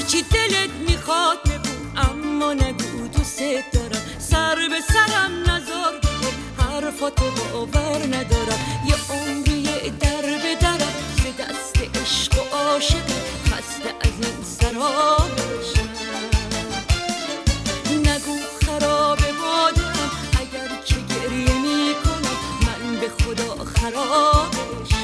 هرچی دلت میخواد بگو اما نگو دوست دارم. سر به سرم نذار بگو حرفاتو باور ندارم. یه عمری در به درم ز دست عشق و عاشقی، خسته از این سرابشم. نگو خراب بادم اگر که گریه میکنم، من به خدا خرابشم.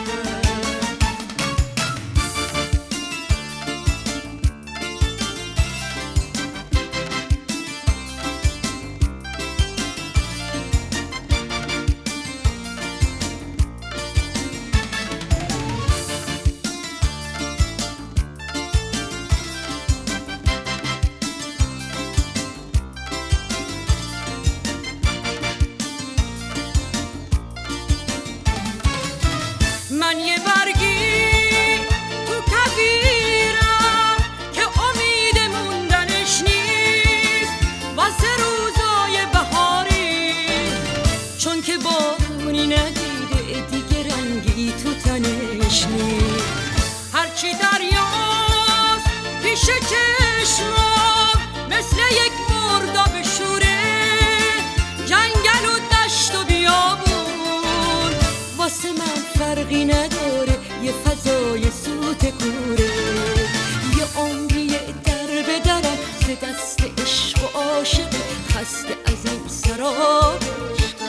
من یه برگی تو کویرم که امید موندنش نیست واسه روزای بهاری، چون که بارونی ندیده دیگه رنگی تو تنش نیست. هرچی دریاست پیش چشمم مثل یک مرداب شوره، جنگل و دشت و بیابون واسه من فرقی نداره، یه فضای سوت کوره. یه عمری در به درم ز دست عشق و عاشقی، خسته از این سرابشم.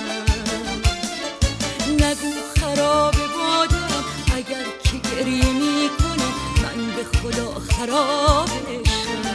نگو خراب بادم اگر که گریه میکنم، من به خدا خرابشم.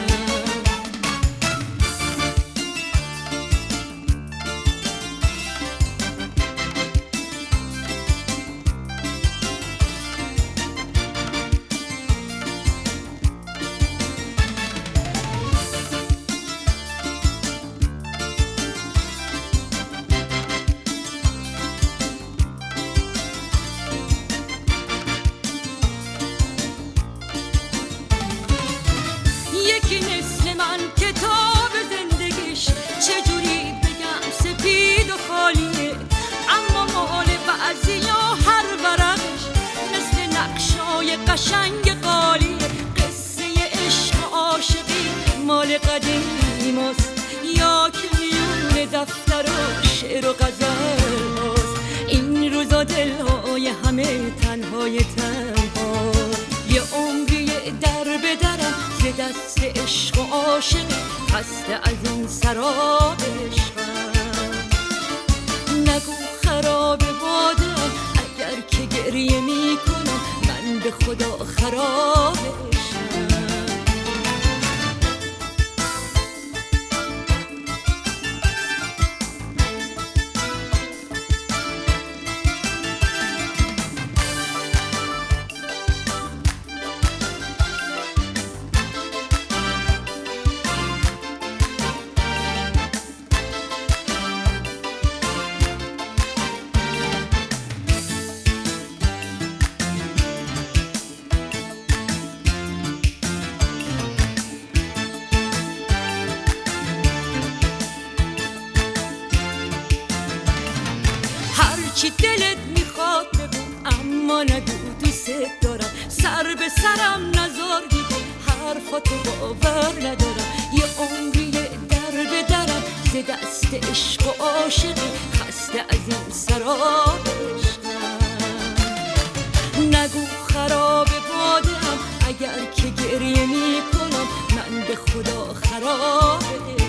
یکی مثل من کتاب زندگیش چجوری بگم سپید و خالیه، اما مال بعضیا هر ورقش مثل نقشای قشنگ قالیه. قصه عشق و عاشقی مال قدیماست، یا که میون دفتر و شعر و غزل هاست. این روزا دلهای همه تنهای تنها، یه عمری در به درم ز دست عشق و عاشقی، خسته از این سرابشم. نگو خراب بادم اگر که گریه میکنم، من به خدا خرابشم. هرچی دلت میخواد بگو اما نگو دوست دارم. سر به سرم نذار بگو حرفاتو باور ندارم. یه عمری در به درم ز دست عشق و عاشقی، خسته از این سرابشم. نگو خراب بادم اگر که گریه میکنم، من به خدا خرابشم.